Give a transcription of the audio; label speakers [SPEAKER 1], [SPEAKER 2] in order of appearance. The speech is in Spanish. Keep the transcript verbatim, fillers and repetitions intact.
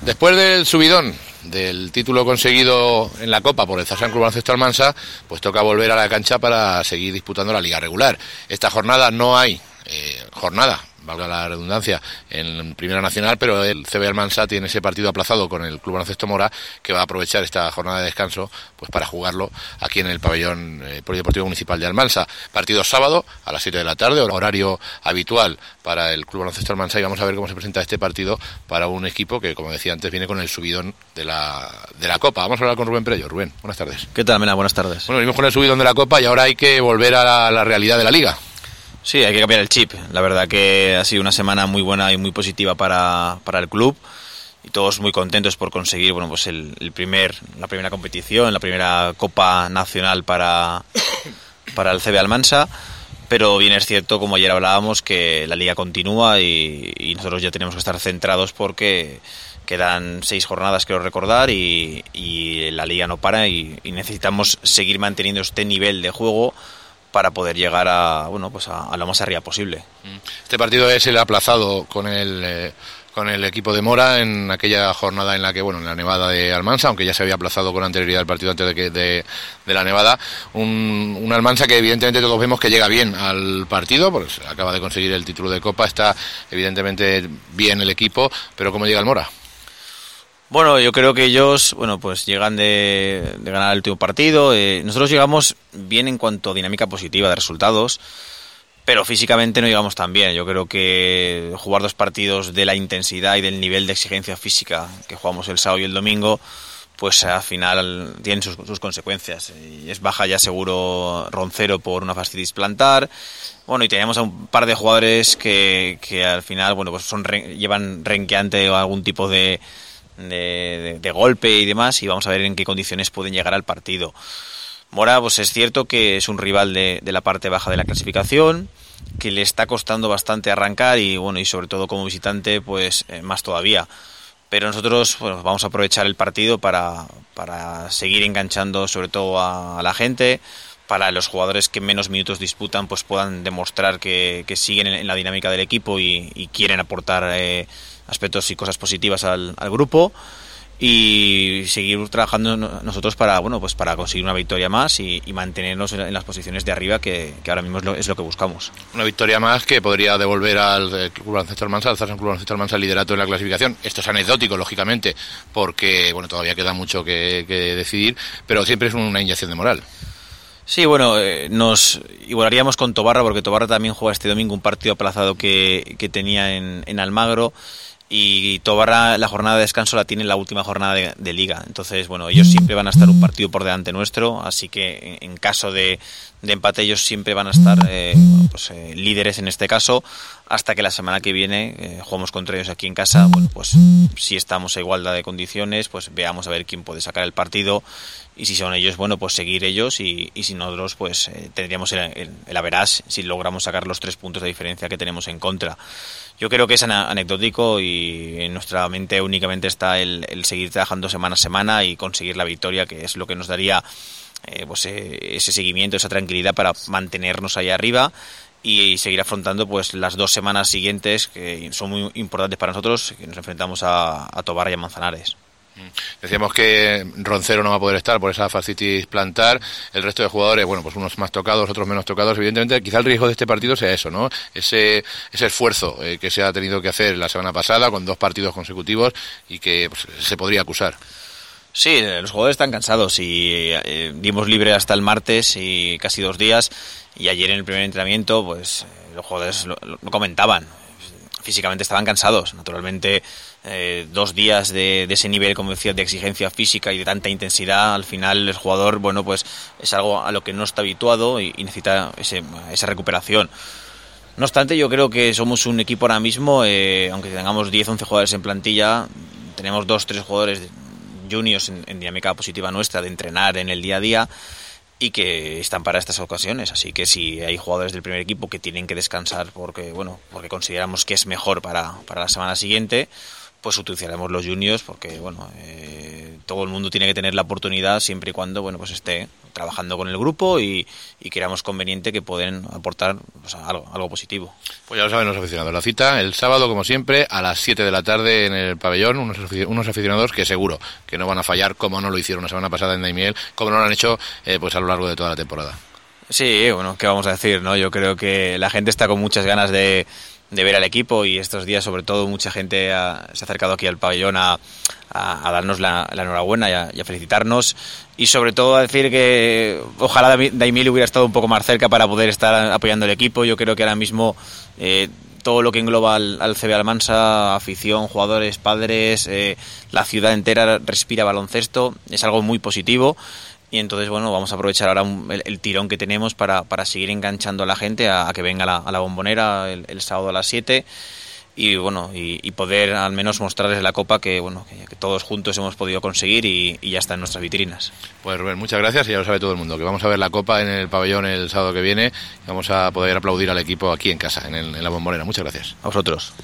[SPEAKER 1] Después del subidón del título conseguido en la Copa por el Zasan Club Baloncesto Almansa, pues toca volver a la cancha para seguir disputando la liga regular. Esta jornada no hay eh, jornada, valga la redundancia, en Primera Nacional, pero el C B Almansa tiene ese partido aplazado con el Club Baloncesto Mora, que va a aprovechar esta jornada de descanso pues para jugarlo aquí en el pabellón eh, polideportivo municipal de Almansa. Partido sábado a las siete de la tarde, horario habitual para el Club Baloncesto Almansa, y vamos a ver cómo se presenta este partido para un equipo que, como decía antes, viene con el subidón de la de la Copa. Vamos a hablar con Rubén Perello. Rubén, buenas tardes.
[SPEAKER 2] ¿Qué tal, Mena? Buenas tardes.
[SPEAKER 1] Bueno, venimos con el subidón de la Copa y ahora hay que volver a la, la realidad de la Liga.
[SPEAKER 2] Sí, hay que cambiar el chip. La verdad que ha sido una semana muy buena y muy positiva para, para el club, y todos muy contentos por conseguir, bueno, pues el, el primer la primera competición, la primera Copa Nacional para, para el C B Almansa. Pero bien es cierto, como ayer hablábamos, que la liga continúa y, y nosotros ya tenemos que estar centrados porque quedan seis jornadas, quiero recordar, y, y la liga no para y, y necesitamos seguir manteniendo este nivel de juego para poder llegar a bueno pues a, a lo más arriba posible.
[SPEAKER 1] Este partido es el aplazado con el eh, con el equipo de Mora en aquella jornada en la que, bueno, en la nevada de Almansa, aunque ya se había aplazado con anterioridad el partido antes de que de, de la nevada, un, un Almansa que evidentemente todos vemos que llega bien al partido, porque acaba de conseguir el título de Copa, está evidentemente bien el equipo, pero ¿cómo llega el Mora?
[SPEAKER 2] Bueno, yo creo que ellos, bueno, pues llegan de, de ganar el último partido. Eh, nosotros llegamos bien en cuanto a dinámica positiva de resultados, pero físicamente no llegamos tan bien. Yo creo que jugar dos partidos de la intensidad y del nivel de exigencia física que jugamos el sábado y el domingo, pues al final tienen sus, sus consecuencias. Y es baja ya seguro Roncero por una fascitis plantar. Bueno, y teníamos a un par de jugadores que, que al final, bueno, pues son re, llevan renqueante o algún tipo de De, de, de golpe y demás, y vamos a ver en qué condiciones pueden llegar al partido. Mora, pues es cierto que es un rival de, de la parte baja de la clasificación, que le está costando bastante arrancar y bueno, y sobre todo como visitante pues eh, más todavía, pero nosotros bueno, vamos a aprovechar el partido para, para seguir enganchando sobre todo a, a la gente, para los jugadores que menos minutos disputan pues puedan demostrar que, que siguen en, en la dinámica del equipo y, y quieren aportar eh, aspectos y cosas positivas al, al grupo, y seguir trabajando nosotros para bueno pues para conseguir una victoria más y, y mantenernos en, en las posiciones de arriba que, que ahora mismo es lo, es lo que buscamos. Una victoria más que podría devolver al Club Baloncesto Almansa, al Zasan Club Baloncesto Almansa, el liderato en la clasificación. Esto es anecdótico, lógicamente, porque bueno todavía queda mucho que, que decidir, pero siempre es una inyección de moral. Sí, bueno, eh, nos igualaríamos con Tobarra, porque Tobarra también juega este domingo un partido aplazado que, que tenía en, en Almagro, y Tobarra la jornada de descanso la tiene en la última jornada de, de liga. Entonces, bueno, ellos siempre van a estar un partido por delante nuestro, así que en, en caso de, de empate ellos siempre van a estar eh, bueno, pues, eh, líderes en este caso, hasta que la semana que viene eh, jugamos contra ellos aquí en casa. Bueno, pues si estamos a igualdad de condiciones, pues veamos a ver quién puede sacar el partido, y si son ellos, bueno, pues seguir ellos, y, y si nosotros, pues eh, tendríamos el, el, el average si logramos sacar los tres puntos de diferencia que tenemos en contra. Yo creo que es anecdótico y en nuestra mente únicamente está el, el seguir trabajando semana a semana y conseguir la victoria, que es lo que nos daría eh, pues, eh, ese seguimiento, esa tranquilidad para mantenernos ahí arriba y seguir afrontando pues las dos semanas siguientes, que son muy importantes para nosotros, que nos enfrentamos a, a Tobarra y a Manzanares. Decíamos que Roncero no va a poder estar por esa fascitis plantar. El resto de jugadores, bueno, pues unos más tocados, otros menos tocados. Evidentemente, quizá el riesgo de este partido sea eso, ¿no? Ese, ese esfuerzo eh, que se ha tenido que hacer la semana pasada con dos partidos consecutivos y que pues, se podría acusar. Sí, los jugadores están cansados y eh, dimos libre hasta el martes y casi dos días, y ayer en el primer entrenamiento pues eh, los jugadores lo, lo comentaban. Físicamente estaban cansados, naturalmente. Eh, dos días de, de ese nivel, como decía, de exigencia física y de tanta intensidad, al final el jugador, bueno, pues es algo a lo que no está habituado y, y necesita ese, esa recuperación. No obstante, yo creo que somos un equipo ahora mismo, eh, aunque tengamos diez, once jugadores en plantilla, tenemos dos, tres jugadores juniors en, en dinámica positiva nuestra de entrenar en el día a día y que están para estas ocasiones, así que si hay jugadores del primer equipo que tienen que descansar porque bueno porque consideramos que es mejor para, para la semana siguiente, pues utilizaremos los juniors porque, bueno, eh, todo el mundo tiene que tener la oportunidad siempre y cuando, bueno, pues esté trabajando con el grupo y, y creamos conveniente que pueden aportar, pues, algo, algo positivo.
[SPEAKER 1] Pues ya lo saben los aficionados. La cita el sábado, como siempre, a las siete de la tarde en el pabellón. Unos, unos aficionados que seguro que no van a fallar, como no lo hicieron la semana pasada en Daimiel, como no lo han hecho eh, pues a lo largo de toda la temporada.
[SPEAKER 2] Sí, bueno, ¿qué vamos a decir, no? Yo creo que la gente está con muchas ganas de, de ver al equipo y estos días, sobre todo, mucha gente ha, se ha acercado aquí al pabellón a, a, a darnos la, la enhorabuena y a, y a felicitarnos, y sobre todo a decir que ojalá Daimiel hubiera estado un poco más cerca para poder estar apoyando el equipo. Yo creo que ahora mismo eh, todo lo que engloba al, al C B Almansa, afición, jugadores, padres, eh, la ciudad entera respira baloncesto, es algo muy positivo. Y entonces, bueno, vamos a aprovechar ahora un, el, el tirón que tenemos para, para seguir enganchando a la gente a, a que venga a la, a la Bombonera el, el sábado a las siete y, bueno, y, y poder al menos mostrarles la copa que, bueno, que, que todos juntos hemos podido conseguir y, y ya está en nuestras vitrinas.
[SPEAKER 1] Pues Rubén, muchas gracias, y ya lo sabe todo el mundo, que vamos a ver la copa en el pabellón el sábado que viene y vamos a poder aplaudir al equipo aquí en casa, en, el, en la Bombonera. Muchas gracias.
[SPEAKER 2] A vosotros.